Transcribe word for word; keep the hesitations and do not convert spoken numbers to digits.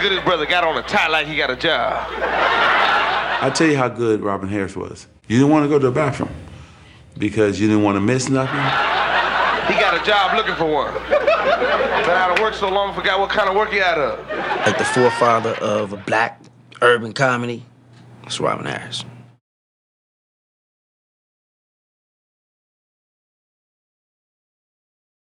good his brother got on a tie like he got a job. I'll tell you how good Robin Harris was. You didn't want to go to the bathroom because you didn't want to miss nothing. He got a job looking for one. Been out of work so long, forgot what kind of work he out of. Like the forefather of black urban comedy, it's Robin Harris.